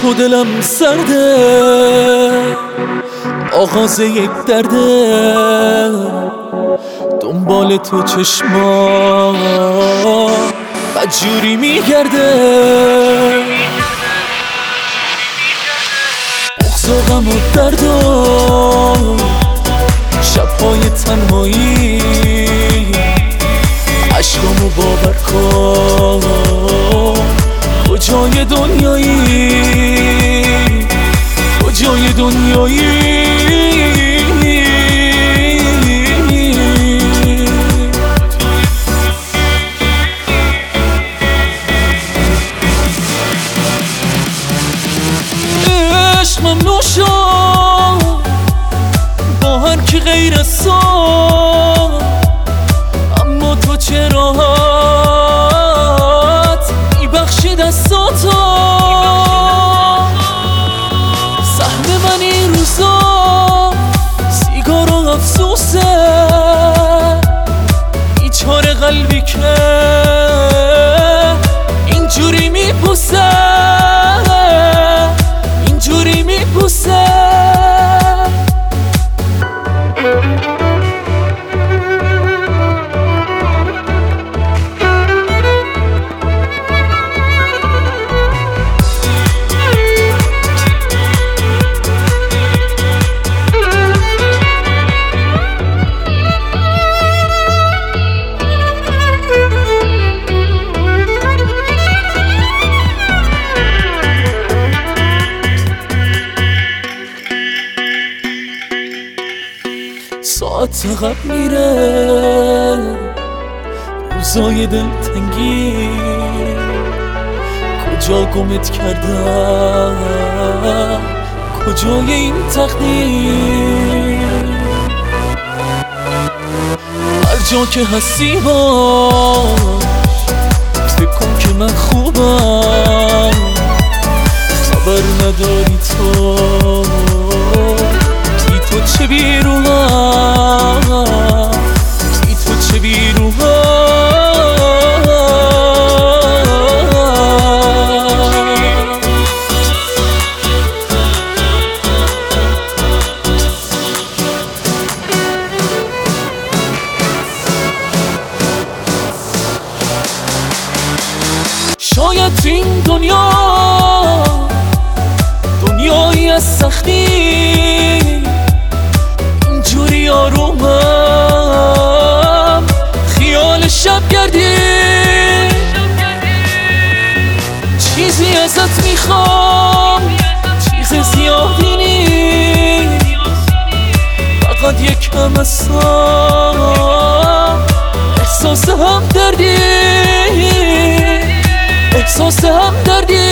و دلم سرده، آغاز یک درده، دنبال تو چشما بدجوری میگرده، بغض و غم و درد و شبهای تنهایی، عشقامو باور کن کجای دنیایی، کجای دنیایی. عشق ممنوع شد با هر کی غیر از تو، اما تو چراهات میبخشی دستاتو. سهم من این روزا سیگار و افسوسه، بیچاره قلبی که اینجوری میپوسه، اینجوری میپوسه. ساعت عقب میره، روزای دلتنگی کجا گمت کردم، کجای این تقدیر. هر جا که هستی باش، فکر کن که من خوبم، خبر نداری تو چه بیروها، تو چه بیروها. شاید تو این دنیا دنیایی از سختی، اینجوری آرومم خیال شب گردی. چیزی ازت میخوام، چیز زیادی نیست، فقط یکم احساس هم دردی، احساس هم دردی.